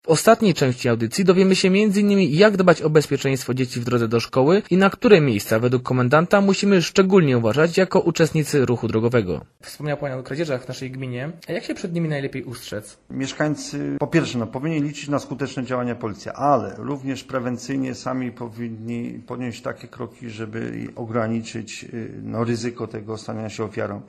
W ostatniej części audycji dowiemy się m.in. jak dbać o bezpieczeństwo dzieci w drodze do szkoły i na które miejsca według komendanta musimy szczególnie uważać jako uczestnicy ruchu drogowego. Wspomniał Pan o kradzieżach w naszej gminie. A jak się przed nimi najlepiej ustrzec? Mieszkańcy po pierwsze powinni liczyć na skuteczne działania policji, ale również prewencyjnie sami powinni podjąć takie kroki, żeby ograniczyć ryzyko tego stania się ofiarą.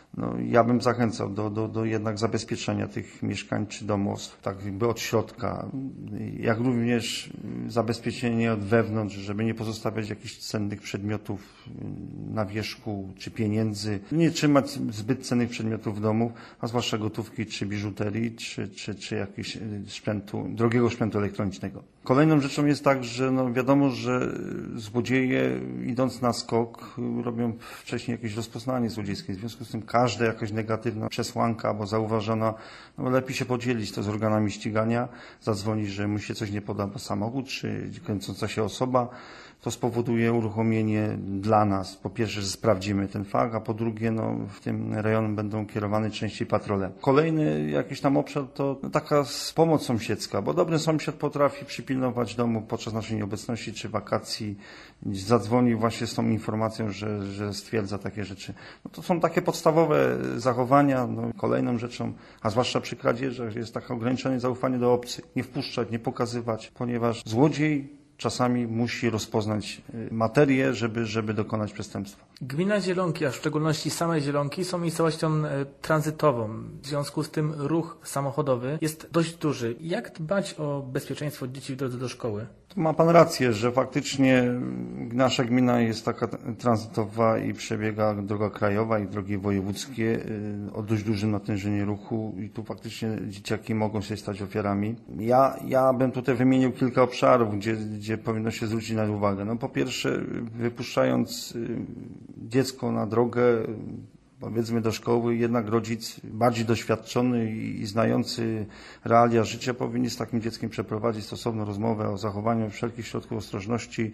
Ja bym zachęcał do jednak zabezpieczenia tych mieszkań czy domostw, tak jakby od środka, jak również zabezpieczenie od wewnątrz, żeby nie pozostawiać jakichś cennych przedmiotów na wierzchu czy pieniędzy, nie trzymać zbyt cennych przedmiotów w domu, a zwłaszcza gotówki czy biżuterii, czy jakiegoś drogiego sprzętu elektronicznego. Kolejną rzeczą jest tak, że wiadomo, że złodzieje idąc na skok robią wcześniej jakieś rozpoznanie złodziejskie, w związku z tym każda jakaś negatywna przesłanka albo zauważona, lepiej się podzielić to z organami ścigania, zadzwonić, że mu się coś nie podoba, samochód czy kręcąca się osoba. To spowoduje uruchomienie dla nas, po pierwsze, że sprawdzimy ten fakt, a po drugie, w tym rejonie będą kierowane częściej patrole. Kolejny jakiś tam obszar to taka pomoc sąsiedzka, bo dobry sąsiad potrafi przypilnować domu podczas naszej nieobecności czy wakacji, zadzwoni właśnie z tą informacją, że stwierdza takie rzeczy. To są takie podstawowe zachowania. Kolejną rzeczą, a zwłaszcza przy kradzieżach, jest takie ograniczone zaufanie do obcych. Nie wpuszczać, nie pokazywać, ponieważ złodziej czasami musi rozpoznać materię, żeby dokonać przestępstwa. Gmina Zielonki, a w szczególności same Zielonki, są miejscowością tranzytową. W związku z tym ruch samochodowy jest dość duży. Jak dbać o bezpieczeństwo dzieci w drodze do szkoły? Ma Pan rację, że faktycznie nasza gmina jest taka tranzytowa i przebiega droga krajowa i drogi wojewódzkie o dość dużym natężeniu ruchu i tu faktycznie dzieciaki mogą się stać ofiarami. Ja bym tutaj wymienił kilka obszarów, gdzie powinno się zwrócić na uwagę. Po pierwsze, wypuszczając dziecko na drogę, powiedzmy do szkoły, jednak rodzic bardziej doświadczony i znający realia życia powinien z takim dzieckiem przeprowadzić stosowną rozmowę o zachowaniu wszelkich środków ostrożności,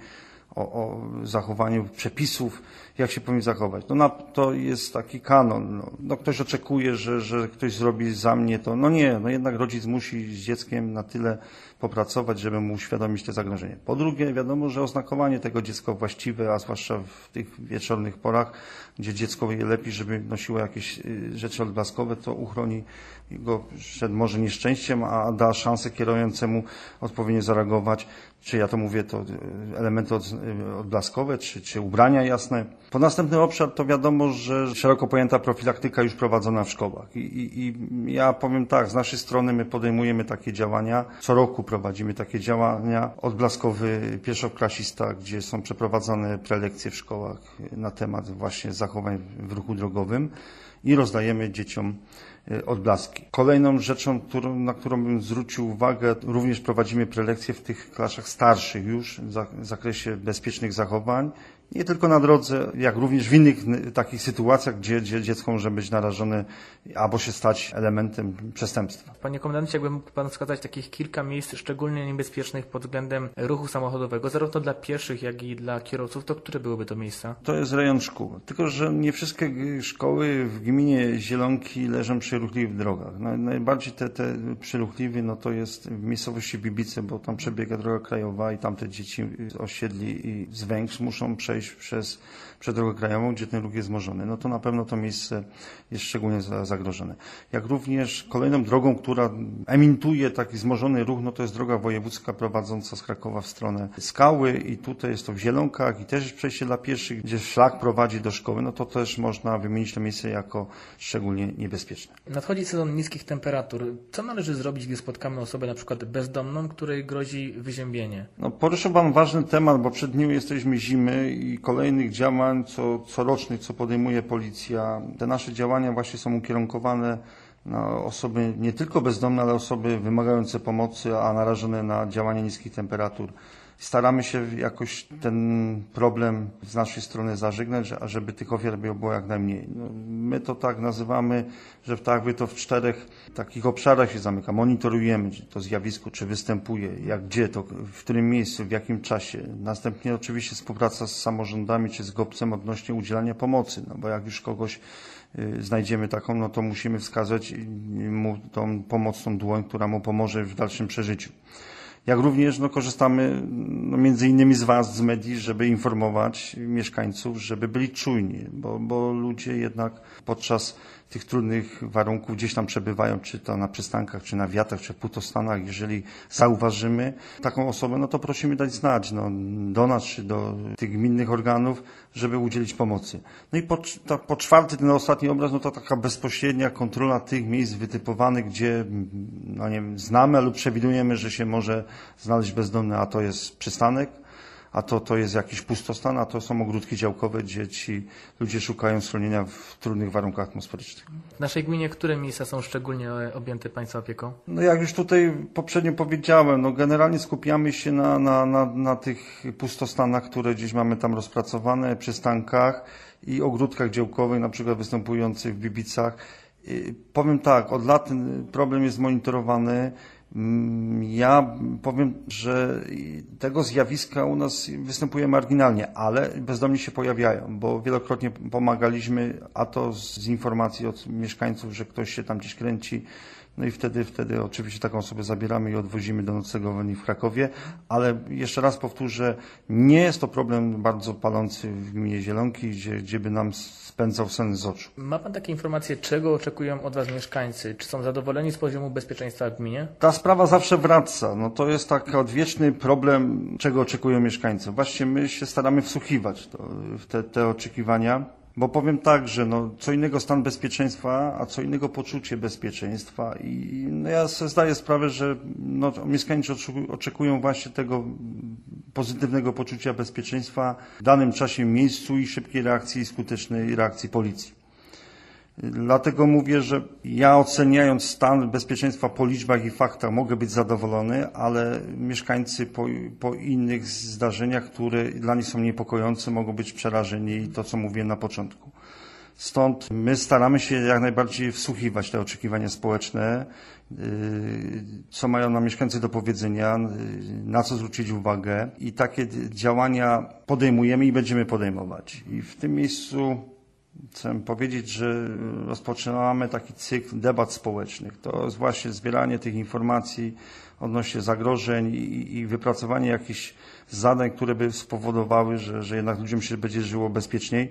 o zachowaniu przepisów, jak się powinien zachować. To jest taki kanon. Ktoś oczekuje, że ktoś zrobi za mnie to. Nie, jednak rodzic musi z dzieckiem na tyle popracować, żeby mu uświadomić te zagrożenie. Po drugie, wiadomo, że oznakowanie tego dziecka właściwe, a zwłaszcza w tych wieczornych porach, gdzie dziecko je lepiej, żeby nosiło jakieś rzeczy odblaskowe, to uchroni go przed może nieszczęściem, a da szansę kierującemu odpowiednio zareagować. Czy ja to mówię, to elementy odblaskowe, czy ubrania jasne. Po następny obszar to wiadomo, że szeroko pojęta profilaktyka już prowadzona w szkołach. I ja powiem tak, z naszej strony my podejmujemy takie działania. Co roku prowadzimy takie działania. Odblaskowy pierwszoklasista, gdzie są przeprowadzane prelekcje w szkołach na temat właśnie zachowań w ruchu drogowym i rozdajemy dzieciom odblaski. Kolejną rzeczą, na którą bym zwrócił uwagę, również prowadzimy prelekcje w tych klasach starszych już w zakresie bezpiecznych zachowań. Nie tylko na drodze, jak również w innych takich sytuacjach, gdzie dziecko może być narażone albo się stać elementem przestępstwa. Panie komendancie, jakby mógł Pan wskazać takich kilka miejsc szczególnie niebezpiecznych pod względem ruchu samochodowego, zarówno dla pieszych, jak i dla kierowców, to które byłyby to miejsca? To jest rejon szkół. Tylko że nie wszystkie szkoły w gminie Zielonki leżą przy ruchliwych drogach. Najbardziej te przyruchliwe, to jest w miejscowości Bibice, bo tam przebiega droga krajowa i tam te dzieci z osiedli i z Węgrz muszą przejść przez drogę krajową, gdzie ten ruch jest wzmożony. To na pewno to miejsce jest szczególnie zagrożone. Jak również kolejną drogą, która emituje taki wzmożony ruch, to jest droga wojewódzka prowadząca z Krakowa w stronę Skały i tutaj jest to w Zielonkach i też jest przejście dla pieszych, gdzie szlak prowadzi do szkoły. To też można wymienić to miejsce jako szczególnie niebezpieczne. Nadchodzi sezon niskich temperatur. Co należy zrobić, gdy spotkamy osobę na przykład bezdomną, której grozi wyziębienie? Poruszył Pan ważny temat, bo przed nim jesteśmy zimy i kolejnych działań corocznych, co podejmuje policja. Te nasze działania właśnie są ukierunkowane na osoby nie tylko bezdomne, ale osoby wymagające pomocy, a narażone na działanie niskich temperatur. Staramy się jakoś ten problem z naszej strony zażegnać, żeby tych ofiar było jak najmniej. No, my to tak nazywamy, że to w 4 takich obszarach się zamyka. Monitorujemy, czy to zjawisko, czy występuje, gdzie to, w którym miejscu, w jakim czasie. Następnie oczywiście współpraca z samorządami, czy z GOPS-em odnośnie udzielania pomocy, no bo jak już kogoś znajdziemy taką, no to musimy wskazać mu tą pomocną dłoń, która mu pomoże w dalszym przeżyciu. Jak również korzystamy między innymi z Was, z mediów, żeby informować mieszkańców, żeby byli czujni, bo ludzie jednak podczas tych trudnych warunków gdzieś tam przebywają, czy to na przystankach, czy na wiatach, czy w pustostanach. Jeżeli zauważymy taką osobę, no to prosimy dać znać do nas, czy do tych gminnych organów, żeby udzielić pomocy. No i po 4, ten ostatni obraz, no to taka bezpośrednia kontrola tych miejsc wytypowanych, gdzie no nie wiem, znamy lub przewidujemy, że się może znaleźć bezdomny, a to jest przystanek, a to jest jakiś pustostan, a to są ogródki działkowe, gdzie ci ludzie szukają schronienia w trudnych warunkach atmosferycznych. W naszej gminie które miejsca są szczególnie objęte Państwa opieką? No jak już tutaj poprzednio powiedziałem, no generalnie skupiamy się na tych pustostanach, które gdzieś mamy tam rozpracowane, przystankach i ogródkach działkowych, na przykład występujących w Bibicach. Powiem tak, od lat ten problem jest monitorowany. Ja powiem, że tego zjawiska u nas występuje marginalnie, ale bezdomni się pojawiają, bo wielokrotnie pomagaliśmy, a to z informacji od mieszkańców, że ktoś się tam gdzieś kręci, no i wtedy oczywiście taką osobę zabieramy i odwozimy do noclegowni w Krakowie, ale jeszcze raz powtórzę, nie jest to problem bardzo palący w gminie Zielonki, gdzie by nam spędzał sen z oczu. Ma Pan takie informacje, czego oczekują od Was mieszkańcy? Czy są zadowoleni z poziomu bezpieczeństwa w gminie? Ta sprawa zawsze wraca. No to jest taki odwieczny problem, czego oczekują mieszkańcy. Właśnie my się staramy wsłuchiwać w te oczekiwania. Bo powiem tak, że co innego stan bezpieczeństwa, a co innego poczucie bezpieczeństwa i ja sobie zdaję sprawę, że mieszkańcy oczekują właśnie tego pozytywnego poczucia bezpieczeństwa w danym czasie, miejscu i szybkiej reakcji i skutecznej reakcji policji. Dlatego mówię, że ja oceniając stan bezpieczeństwa po liczbach i faktach mogę być zadowolony, ale mieszkańcy po innych zdarzeniach, które dla nich są niepokojące, mogą być przerażeni i to, co mówiłem na początku. Stąd my staramy się jak najbardziej wsłuchiwać te oczekiwania społeczne, co mają nam mieszkańcy do powiedzenia, na co zwrócić uwagę i takie działania podejmujemy i będziemy podejmować. I w tym miejscu chcę powiedzieć, że rozpoczynamy taki cykl debat społecznych. To jest właśnie zbieranie tych informacji odnośnie zagrożeń i wypracowanie jakichś zadań, które by spowodowały, że jednak ludziom się będzie żyło bezpieczniej.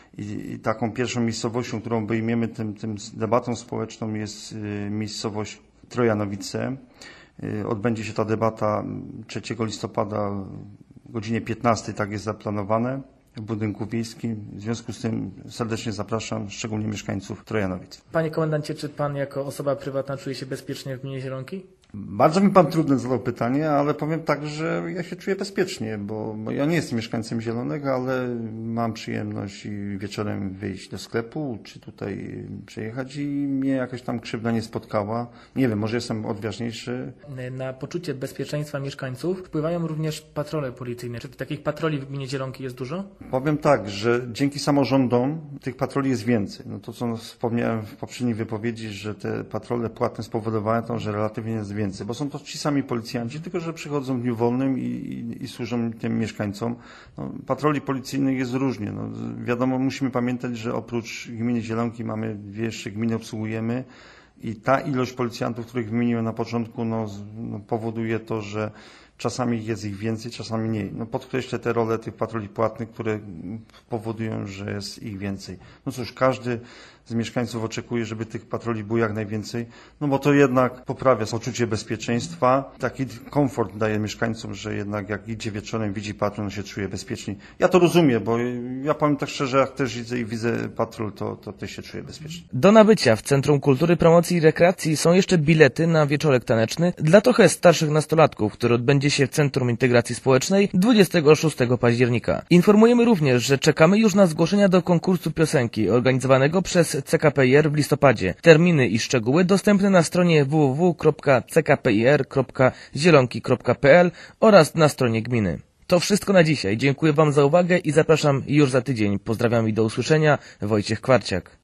I taką pierwszą miejscowością, którą obejmiemy tym debatą społeczną jest miejscowość Trojanowice. Odbędzie się ta debata 3 listopada o godzinie 15, tak jest zaplanowane, w budynku wiejskim. W związku z tym serdecznie zapraszam, szczególnie mieszkańców Trojanowic. Panie komendancie, czy Pan jako osoba prywatna czuje się bezpiecznie w gminie Zielonki? Bardzo mi Pan trudne zadał pytanie, ale powiem tak, że ja się czuję bezpiecznie, bo ja nie jestem mieszkańcem Zielonego, ale mam przyjemność i wieczorem wyjść do sklepu, czy tutaj przejechać i mnie jakaś tam krzywda nie spotkała. Nie wiem, może jestem odważniejszy. Na poczucie bezpieczeństwa mieszkańców wpływają również patrole policyjne. Czy takich patroli w gminie Zielonki jest dużo? Powiem tak, że dzięki samorządom tych patroli jest więcej. No to, co wspomniałem w poprzedniej wypowiedzi, że te patrole płatne spowodowały to, że relatywnie jest więcej, bo są to ci sami policjanci, tylko że przychodzą w dniu wolnym i służą tym mieszkańcom. Patroli policyjnych jest różnie. Wiadomo, musimy pamiętać, że oprócz gminy Zielonki mamy 2 jeszcze gminy obsługujemy i ta ilość policjantów, których wymieniłem na początku, powoduje to, że czasami jest ich więcej, czasami mniej. Podkreślę te role tych patroli płatnych, które powodują, że jest ich więcej. Cóż, każdy z mieszkańców oczekuje, żeby tych patroli było jak najwięcej, bo to jednak poprawia poczucie bezpieczeństwa. Taki komfort daje mieszkańcom, że jednak jak idzie wieczorem, widzi patrol, się czuje bezpieczniej. Ja to rozumiem, bo ja powiem tak szczerze, jak też widzę patrol, to też się czuję bezpiecznie. Do nabycia w Centrum Kultury, Promocji i Rekreacji są jeszcze bilety na wieczorek taneczny dla trochę starszych nastolatków, który odbędzie się w Centrum Integracji Społecznej 26 października. Informujemy również, że czekamy już na zgłoszenia do konkursu piosenki organizowanego przez CKPiR w listopadzie. Terminy i szczegóły dostępne na stronie www.ckpir.zielonki.pl oraz na stronie gminy. To wszystko na dzisiaj. Dziękuję Wam za uwagę i zapraszam już za tydzień. Pozdrawiam i do usłyszenia. Wojciech Kwarciak.